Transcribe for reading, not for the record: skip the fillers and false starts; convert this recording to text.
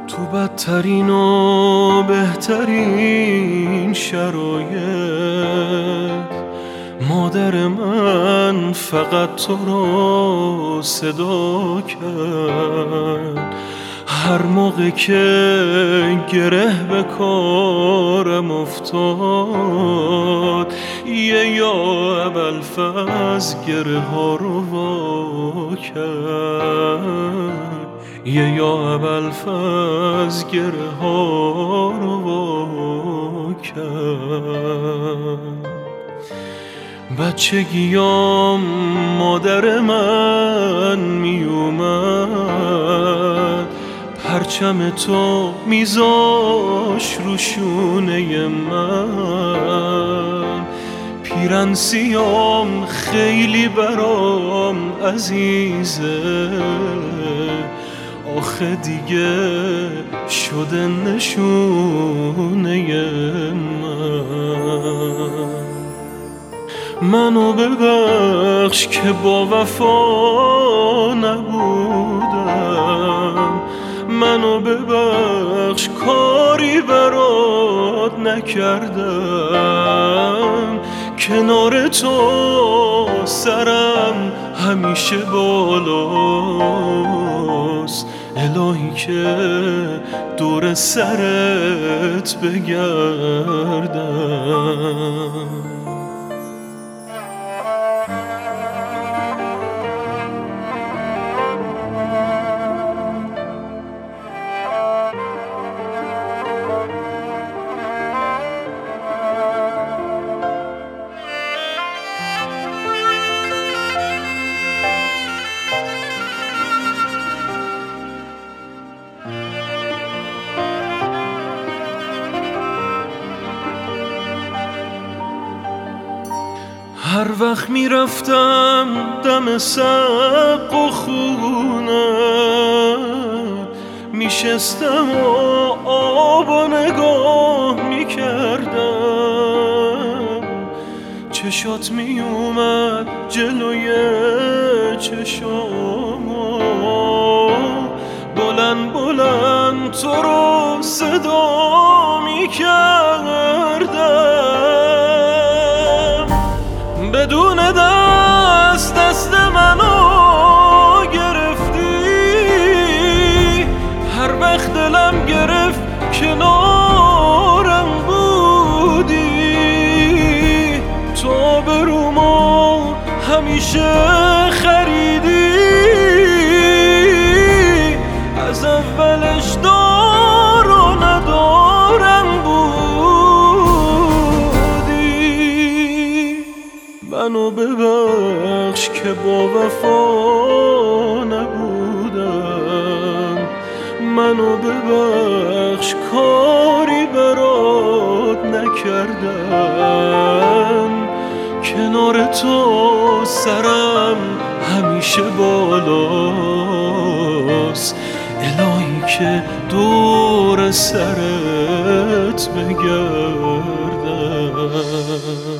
تو بدترین و بهترین شرایط مادر من فقط تو را صدا کرد. هر موقع که گره به کارم افتاد یا ابوالفضل گره ها رو وا کرد، یا ابوالفضل گره ها رو وا کرد. بچگیام مادر من می اومد پرچم تو میذاش رو شونه من. پیرن سیام خیلی برام عزیزه، آخه دیگه شده نشونه من. منو ببخش که با وفا نبودم، منو ببخش کاری برات نکردم. کنار تو سرم همیشه بالاست، الهی که دور سرت بگردم. هر وقت میرفتم دم سقف و خونه میشستم و آبا نگاه میکردم. چشات میومد جلوی چشامو، بلند بلند تو رو صدا میکردم. بدون دست منو گرفتی، هر وقت دلم گرفت کنارم بودی. تو برومو همیشه خریدی، از اولش دار و ندارم بودی. منو ببخش که با وفا نبودم، منو ببخش کاری برات نکردم. کنار تو سرم همیشه بالاست، الهی که دور سرت بگردم.